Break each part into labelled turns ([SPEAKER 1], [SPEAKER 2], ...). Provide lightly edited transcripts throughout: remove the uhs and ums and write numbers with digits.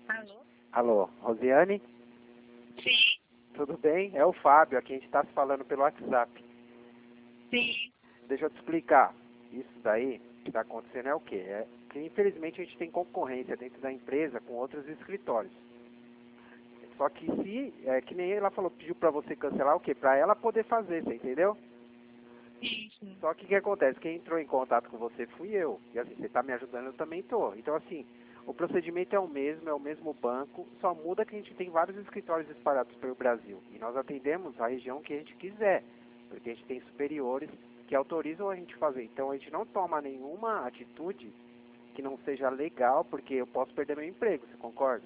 [SPEAKER 1] Alô?
[SPEAKER 2] Alô, Rosiane?
[SPEAKER 1] Sim,
[SPEAKER 2] Tudo bem? É o Fábio, aqui a gente está se falando pelo WhatsApp.
[SPEAKER 1] sim,
[SPEAKER 2] Deixa eu te explicar. Isso daí que está acontecendo é o quê? É que infelizmente a gente tem concorrência dentro da empresa com outros escritórios. Só que se, que nem ela falou, pediu para você cancelar o quê? Para ela poder fazer, você entendeu?
[SPEAKER 1] isso.
[SPEAKER 2] Só que o que acontece? Quem entrou em contato com você fui eu. E assim, você está me ajudando, eu também estou. Então assim, o procedimento é o mesmo banco, só muda que a gente tem vários escritórios espalhados pelo Brasil. E nós atendemos a região que a gente quiser, porque a gente tem superiores que autorizam a gente fazer. Então a gente não toma nenhuma atitude que não seja legal, porque eu posso perder meu emprego, você concorda?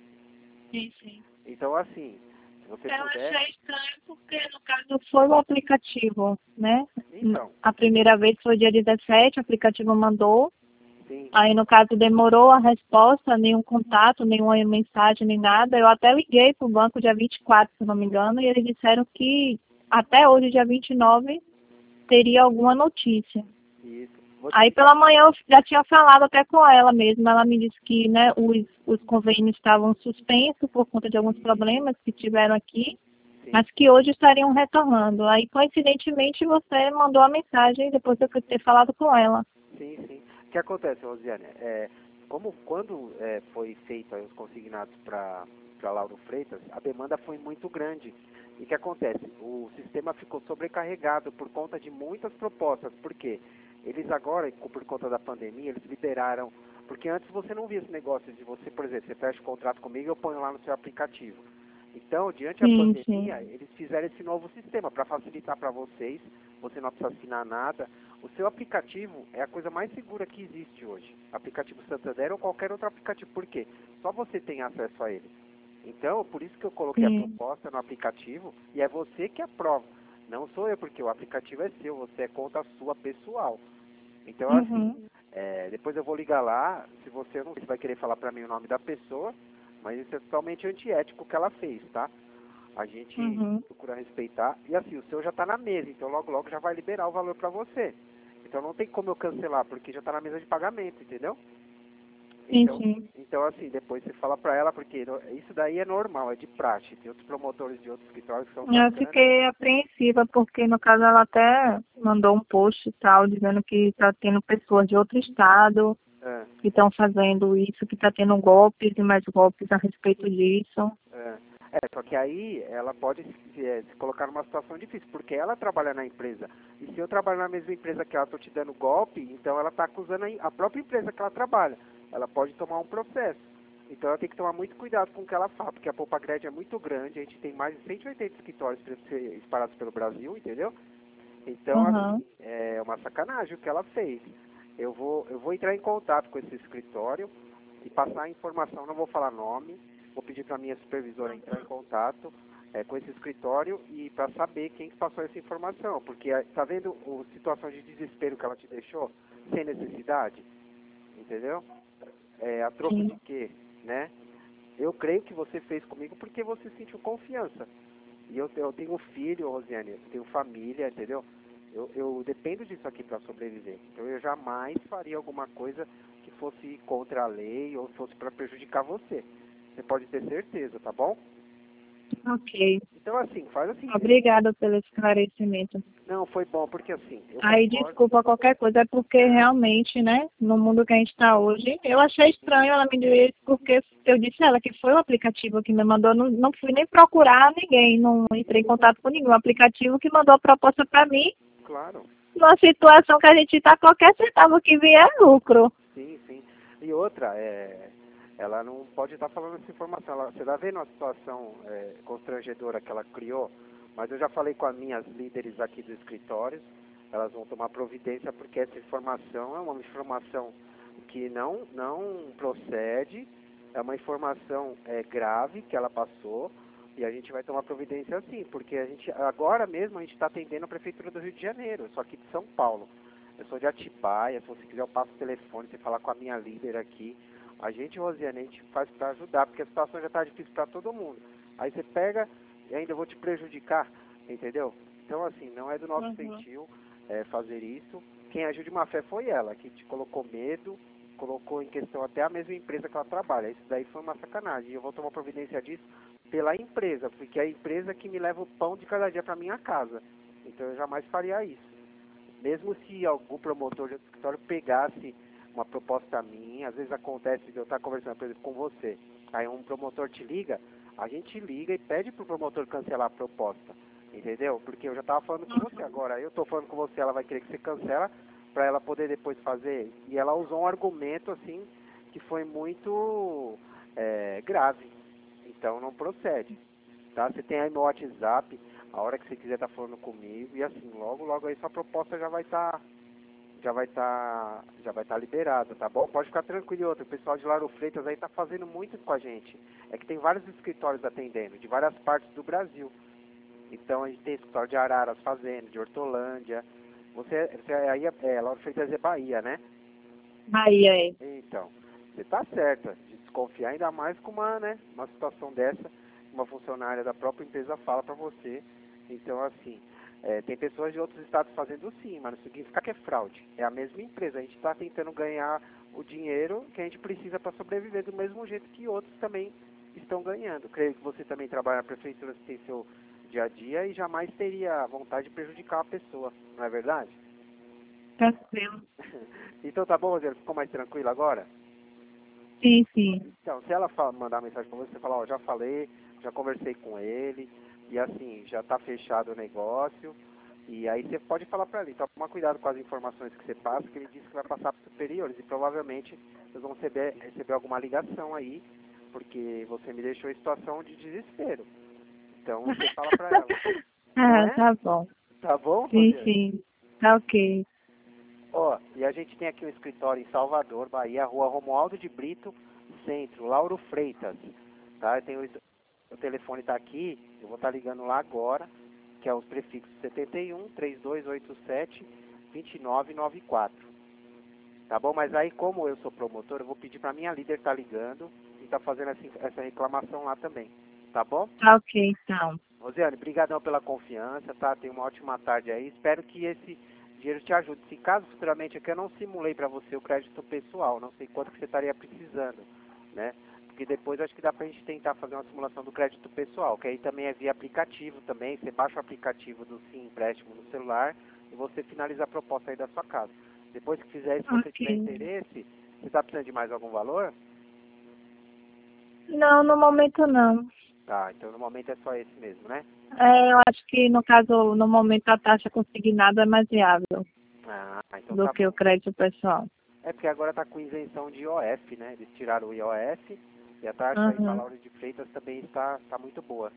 [SPEAKER 1] Sim, sim.
[SPEAKER 2] Então assim, se você
[SPEAKER 1] Eu
[SPEAKER 2] puder...
[SPEAKER 1] achei estranho porque, no caso, foi o aplicativo, né?
[SPEAKER 2] Então,
[SPEAKER 1] A primeira vez foi dia 17, o aplicativo mandou.
[SPEAKER 2] sim,
[SPEAKER 1] Aí, no caso, demorou a resposta, nenhum contato, nenhuma mensagem, nem nada. Eu até liguei para o banco dia 24, se não me engano, e eles disseram que até hoje, dia 29, teria alguma notícia.
[SPEAKER 2] isso. Vou te
[SPEAKER 1] Aí
[SPEAKER 2] explicar.
[SPEAKER 1] pela manhã eu já tinha falado até com ela mesmo. Ela me disse que, né, os convênios estavam suspensos por conta de alguns problemas que tiveram aqui,
[SPEAKER 2] Sim.
[SPEAKER 1] mas que hoje estariam retornando. Aí, coincidentemente, você mandou a mensagem depois de eu ter falado com ela.
[SPEAKER 2] Sim, sim. O que acontece, Rosiane? Quando foi feito aí os consignados para Lauro Freitas, a demanda foi muito grande. E o que acontece? O sistema ficou sobrecarregado por conta de muitas propostas. Por quê? Eles agora, por conta da pandemia, eles liberaram. Porque antes você não via esse negócio de você, por exemplo, você fecha o contrato comigo e eu ponho lá no seu aplicativo. Então, diante da
[SPEAKER 1] Sim,
[SPEAKER 2] pandemia,
[SPEAKER 1] sim.
[SPEAKER 2] eles fizeram esse novo sistema para facilitar para vocês. Você não precisa assinar nada. O seu aplicativo é a coisa mais segura que existe hoje. Aplicativo Santander ou qualquer outro aplicativo. Por quê? Só você tem acesso a ele. Então, por isso que eu coloquei a
[SPEAKER 1] Sim.
[SPEAKER 2] proposta no aplicativo e é você que aprova. Não sou eu, porque o aplicativo é seu, você é conta sua pessoal. Então, assim,
[SPEAKER 1] Uhum.
[SPEAKER 2] depois eu vou ligar lá, se você não vai querer falar para mim o nome da pessoa, mas isso é totalmente antiético o que ela fez, tá? A gente
[SPEAKER 1] Uhum.
[SPEAKER 2] procura respeitar. E assim, o seu já está na mesa, então logo logo já vai liberar o valor para você. Então não tem como eu cancelar, porque já está na mesa de pagamento, entendeu?
[SPEAKER 1] Sim,
[SPEAKER 2] Então,
[SPEAKER 1] sim.
[SPEAKER 2] então assim, depois você fala para ela, porque isso daí é normal, é de praxe. Tem outros promotores de outros escritórios que são
[SPEAKER 1] Eu
[SPEAKER 2] sacanas.
[SPEAKER 1] fiquei apreensiva porque, no caso, ela até mandou um post e tal, dizendo que está tendo pessoas de outro estado
[SPEAKER 2] É,
[SPEAKER 1] que estão fazendo isso, que está tendo golpes e mais golpes a respeito disso.
[SPEAKER 2] é. Só que aí ela pode se colocar numa situação difícil, porque ela trabalha na empresa. E se eu trabalho na mesma empresa que ela, estou te dando golpe, então ela está acusando a própria empresa que ela trabalha. Ela pode tomar um processo. Então ela tem que tomar muito cuidado com o que ela fala, porque a Popagred é muito grande, a gente tem mais de 180 escritórios espalhados pelo Brasil, entendeu? Então,
[SPEAKER 1] Uhum.
[SPEAKER 2] assim, é uma sacanagem o que ela fez. Eu vou entrar em contato com esse escritório e passar a informação, não vou falar nome, vou pedir para a minha supervisora entrar em contato com esse escritório e para saber quem que passou essa informação, porque tá vendo a situação de desespero que ela te deixou, sem necessidade, entendeu? A troco de
[SPEAKER 1] Sim.
[SPEAKER 2] quê, né? Eu creio que você fez comigo porque você sentiu confiança. E eu tenho filho, Rosiane, eu tenho família, entendeu? Eu dependo disso aqui para sobreviver. Então eu jamais faria alguma coisa que fosse contra a lei ou fosse para prejudicar você. Você pode ter certeza, tá bom?
[SPEAKER 1] Ok.
[SPEAKER 2] Então assim, faz assim.
[SPEAKER 1] Obrigada pelo esclarecimento.
[SPEAKER 2] Não, foi bom, porque assim, eu
[SPEAKER 1] Aí,
[SPEAKER 2] concordo.
[SPEAKER 1] desculpa qualquer coisa, é porque realmente, né, no mundo que a gente está hoje, eu achei estranho ela me dizer isso, porque eu disse a ela que foi o aplicativo que me mandou, não fui nem procurar ninguém, não entrei em contato com nenhum. O aplicativo que mandou a proposta para mim,
[SPEAKER 2] Claro,
[SPEAKER 1] numa situação que a gente está, qualquer centavo que vier é lucro.
[SPEAKER 2] sim, sim. E outra, ela não pode estar falando essa informação. Você está vendo a situação constrangedora que ela criou? Mas eu já falei com as minhas líderes aqui do escritório, elas vão tomar providência porque essa informação é uma informação que não procede, é uma informação grave que ela passou e a gente vai tomar providência sim, porque a gente agora mesmo a gente está atendendo a Prefeitura do Rio de Janeiro, eu sou aqui de São Paulo. Eu sou de Atibaia, se você quiser eu passo o telefone, você falar com a minha líder aqui. A gente, Rosiane, a gente faz para ajudar, porque a situação já está difícil para todo mundo. Aí você pega e ainda vou te prejudicar, entendeu? Então, assim, não é do nosso
[SPEAKER 1] Uhum.
[SPEAKER 2] feitio fazer isso. Quem agiu de má fé foi ela, que te colocou medo, colocou em questão até a mesma empresa que ela trabalha. Isso daí foi uma sacanagem. E eu vou tomar providência disso pela empresa, porque é a empresa que me leva o pão de cada dia para minha casa. Então eu jamais faria isso. Mesmo se algum promotor de outro escritório pegasse uma proposta minha, às vezes acontece de eu estar conversando, por exemplo, com você, aí um promotor te liga, a gente liga e pede para o promotor cancelar a proposta, entendeu? Porque eu já estava falando com você agora, eu estou falando com você, ela vai querer que você cancela para ela poder depois fazer, e ela usou um argumento assim que foi muito grave, então não procede, tá? Você tem aí meu WhatsApp, a hora que você quiser estar falando comigo, e assim, logo aí sua proposta já vai estar liberada, tá bom? Pode ficar tranquilo. E outra, o pessoal de Lauro Freitas aí tá fazendo muito com a gente. É que tem vários escritórios atendendo, de várias partes do Brasil. Então a gente tem escritório de Araras fazendo, de Hortolândia. Você aí Lauro Freitas é Bahia, né?
[SPEAKER 1] Bahia, é.
[SPEAKER 2] Então, você tá certa de desconfiar, ainda mais com uma situação dessa, uma funcionária da própria empresa fala para você. Então, assim, tem pessoas de outros estados fazendo sim, mas não significa que é fraude. É a mesma empresa, a gente está tentando ganhar o dinheiro que a gente precisa para sobreviver do mesmo jeito que outros também estão ganhando. Creio que você também trabalha na prefeitura, você tem seu dia a dia e jamais teria vontade de prejudicar a pessoa, não é verdade?
[SPEAKER 1] Tranquilo.
[SPEAKER 2] Então tá bom, Rosiane, ficou mais tranquilo agora?
[SPEAKER 1] Sim, sim.
[SPEAKER 2] Então, se ela mandar mensagem para você, falar, ó, já falei, já conversei com ele, e assim, já está fechado o negócio, e aí você pode falar para ele, toma cuidado com as informações que você passa, que ele disse que vai passar para os superiores, e provavelmente vocês vão receber alguma ligação aí, porque você me deixou em situação de desespero. Então, você fala para ela.
[SPEAKER 1] Ah,
[SPEAKER 2] Não é?
[SPEAKER 1] tá bom.
[SPEAKER 2] Tá bom,
[SPEAKER 1] Sim,
[SPEAKER 2] Rosiane?
[SPEAKER 1] sim. Tá ok.
[SPEAKER 2] Ó, e a gente tem aqui um escritório em Salvador, Bahia, Rua Romualdo de Brito, Centro, Lauro Freitas, tá? Eu tenho o telefone tá aqui, eu vou estar ligando lá agora, que é os prefixos 71 3287 2994. Tá bom? Mas aí, como eu sou promotor, eu vou pedir para minha líder estar ligando e tá fazendo essa reclamação lá também. Tá bom?
[SPEAKER 1] Tá ok, então.
[SPEAKER 2] Rosiane, brigadão pela confiança, tá? Tenha uma ótima tarde aí. Espero que esse dinheiro te ajude. Se caso futuramente aqui eu não simulei para você o crédito pessoal, não sei quanto que você estaria precisando, né? Porque depois acho que dá pra gente tentar fazer uma simulação do crédito pessoal, que aí também é via aplicativo também. Você baixa o aplicativo do Sim Empréstimo no celular e você finaliza a proposta aí da sua casa. Depois que fizer isso, se você tiver
[SPEAKER 1] Ok.
[SPEAKER 2] interesse, você está precisando de mais algum valor?
[SPEAKER 1] Não, no momento não.
[SPEAKER 2] Tá, então no momento é só esse mesmo, né?
[SPEAKER 1] Eu acho que, no caso, no momento, a taxa consignada é mais viável
[SPEAKER 2] Ah, então
[SPEAKER 1] do
[SPEAKER 2] tá
[SPEAKER 1] que
[SPEAKER 2] bom.
[SPEAKER 1] o crédito pessoal.
[SPEAKER 2] É porque agora está com isenção de IOF, né? Eles tiraram o IOF e a taxa aí para
[SPEAKER 1] Uhum.
[SPEAKER 2] Lauro de Freitas também está muito boa.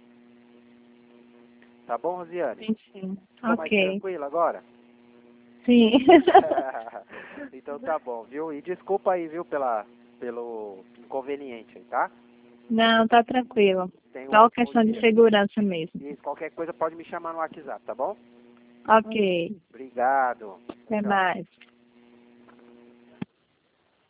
[SPEAKER 2] Tá bom, Rosiane?
[SPEAKER 1] Sim, sim.
[SPEAKER 2] Ficou mais
[SPEAKER 1] Ok.
[SPEAKER 2] tranquilo agora?
[SPEAKER 1] Sim.
[SPEAKER 2] Então tá bom, viu? E desculpa aí, viu, pelo inconveniente aí, tá?
[SPEAKER 1] Não, tá tranquilo.
[SPEAKER 2] Tenha um
[SPEAKER 1] Só
[SPEAKER 2] ótimo
[SPEAKER 1] questão de
[SPEAKER 2] dia.
[SPEAKER 1] segurança mesmo.
[SPEAKER 2] E qualquer coisa pode me chamar no WhatsApp, tá bom?
[SPEAKER 1] Ok.
[SPEAKER 2] Obrigado.
[SPEAKER 1] Até
[SPEAKER 2] Tchau.
[SPEAKER 1] mais.